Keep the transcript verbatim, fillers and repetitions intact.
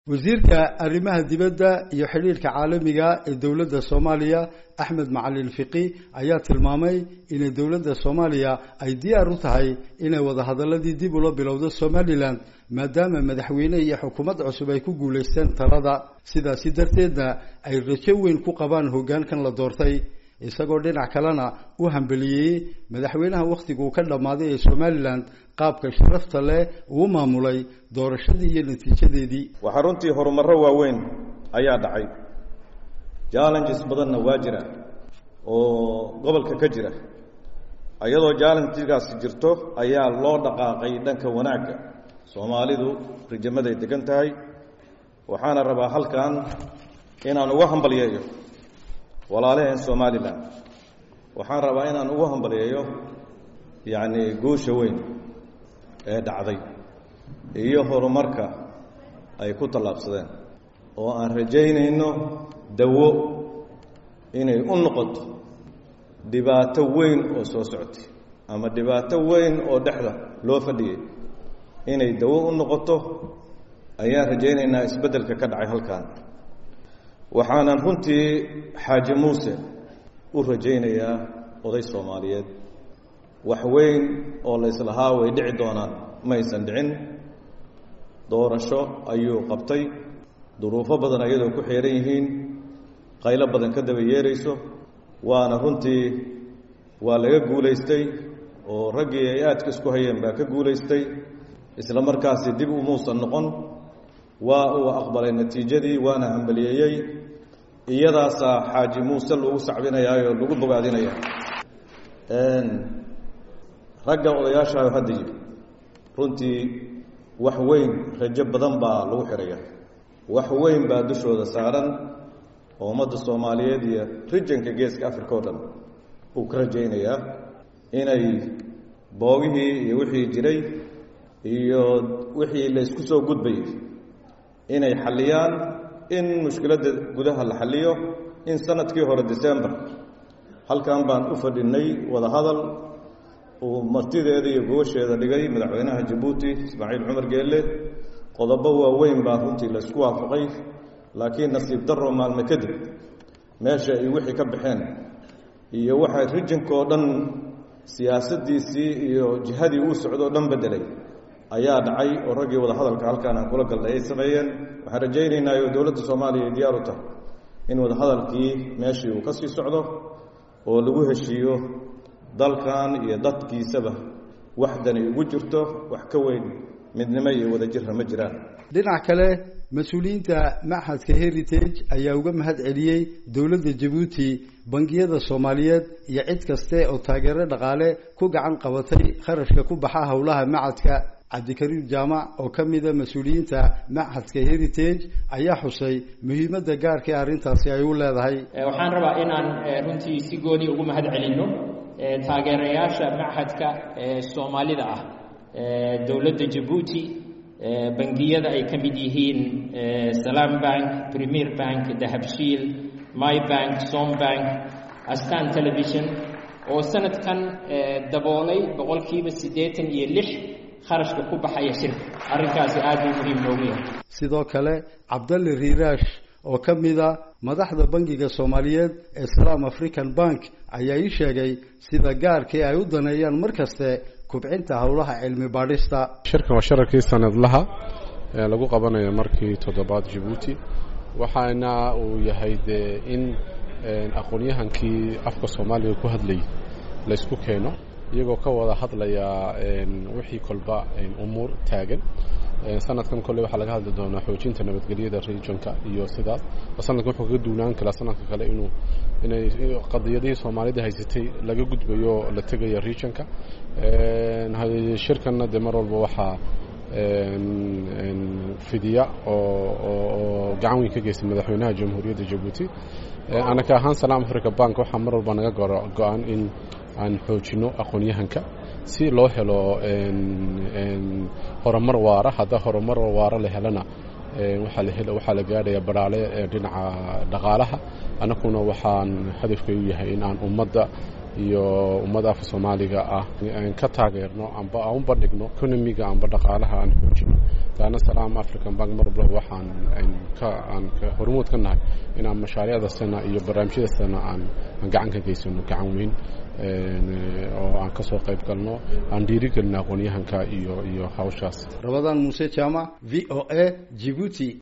wasiirka arrimaha dibadda iyo xiriirka caalamiga ee dawladda Soomaaliya Axmed Macalin Fiqi ayaa tilmaamay in dawladda Soomaaliya ay diyaar u tahay inay wada hadaladii dib ula bilowdo Somaliland maadaama madaxweyne iyo xukuumad cusub ay ku guuleysteen talada sidaas darteedna ay rajo weyn ku qabaan hoggaankan la doortay isagoo dhinac kalena u hambeliyay madaxweynaha waqtigu ka dhamaaday ee Somaliland qaabka sharafta leh uu maamulay doorashadii iyo natiijadeedii waxa runtii horumarro waaweyn ayaa dhacay challenges badanna waa jira oo gobolka ka jira ayadoo challenges jirto ayaa loo dhaqaaqay dhanka wanaagga Soomaalidu rijamaday degan tahay waxaana rabaa halkan inaan uga hambaliyeeyo walaalaheen Somaliland waxaan rabaa inaan ugu hambaliyeeyo yaani guusha weyn ee dhacday iyo horumarka ay ku talaabsadeen oo aan rajaynayno dawo inay u noqoto dhibaato weyn oo soo socotay ama dhibaato weyn oo dhaxda loo fadhiyay inay dawo u noqoto ayaan rajaynaynaa isbeddelka ka dhacay halkan waxaanan runtii xaaji muuse u rajaynayaa oday Soomaaliyeed wax weyn oo la islahaa way dhici doonaan ma aysan dhicin doorasho ayuu qabtay duruufo badan ayadoo ku xeeran yihiin qaylo badan ka daba yeerayso waana runtii waa laga guulaystay oo raggii ay aadka isku hayeen baa ka guulaystay isla markaasi dib u muusan noqon waa uu aqbalay natiijadii waana hambaliyeeyay iyadaasa xaaji muuse lagu sacbinayaa oo lagu bogaadinayaa een ragga odayaasha hadda jira runtii wax weyn rajo badan baa lagu xiraya wax weyn baa dushooda saaran oo ummadda Soomaaliyeed iyo regionka geeska Afrika oo dhan uu ka rajaynayaa inay boogihii iyo wixii jiray iyo wixii la isku soo gudbay inay xaliyaan in mushkiladda gudaha la xaliyo in sanadkii hore December halkan baan u fadhinay wada hadal oo martideeda iyo goosheeda dhigay madaxweynaha Djibouti Ismaaciil Cumar Geelle qodobo waaweyn baa runtii la isku waafaqay laakiin nasiib darro maalmo kadib meesha ay wixii ka baxeen iyo waxa regionka oo dhan siyaasadiisii iyo jihadii uu socdo dhan bedelay ayaa dhacay oo ragii wada hadalka halkaan aan kula galnay ay sameeyeen waxaan rajaynaynaa in dawladda Soomaaliya diyaar u tahay in wada hadalkii meeshii uu ka sii socdo oo lagu heshiiyo dalkan iyo dadkiisaba waxdani ugu jirto wax ka weyn midnimo iyo wada jir ma jiraan dhinaca kale mas'uuliyiinta Maxadka Heritage ayaa uga mahad celiyay dawladda Djibouti bangiyada Soomaaliyeed iyo cid kaste oo taageero dhaqaale ku gacan qabatay kharashka ku baxa hawlaha macadka Cabdikariim Jaamac oo kamid ah mas'uuliyiinta Maxadka Heritage ayaa xusay muhiimadda gaarka ah arintaasi ay u leedahay waxaan rabaa inaan runtii si gooni ugu mahad celino taageerayaasha Maxadka Soomaalida ah dawladda Djibouti bangiyada ay kamid yihiin Salam Bank, Premier Bank, Dahabshiil, My Bank, Som Bank, Astaan Television oo sanadkan daboolay boqolkiiba siddeetan iyo lix kharashka ku baxaya shirka arrinkaasi aad u muhiim noogu yahay sidoo kale Cabdalle Riiraash oo kamida madaxda bangiga Soomaaliyeed ee Salam African Bank ayaa ii sheegay sida gaarkii ay u daneeyaan markaste kubcinta hawlaha cilmi baadhista shirka waa shirkii sanadlaha ee lagu qabanayo markii toddobaad Djibouti waxaana uu yahay in aqoonyahankii afka Soomaaliga ku hadlay la isku keeno iyagoo ka wada hadlaya wixii kolba umur taagan sanadkan kale waxa laga hadli doonaa xoojinta nabadgelyada regionka iyo sidaas sanadkan wuxuu ka duunaan kala sanadka kale inuu inay qadiyadii Soomaalida haysatay laga gudbayo la tagayo regionka ee shirkana de mar walba waxa fidiya oo gacan weyn ka geystay madaxweynaha jamhuuriyadda Djibouti ana ka ahaan Salam Africa Bank waxa mar walba naga go'aan in aan xoojino aqoonyahanka si loo helo een horumar waara hada horumar waara la helana waxa la helo waxa la gaadhay baraale dhinaca dhaqaalaha anakuna waxaan hadafkaygu yahay in aan ummadda iyo ummada Soomaaliga ah aan ka taageerno amba aan bandhigno economiga amba dhaqaalaha aan xoojino daana salaam African Bank marba waxaan ka aan ka hormuud ka nahay in aan mashaariicda sana iyo barnaamijyada sana aan gacan ka geysano gacan weyn oo aan ka soo qayb galno aan dhiirigelino aqoonyahanka iyo iyo hawshaas Ramadan Muuse Jama V O A Djibouti.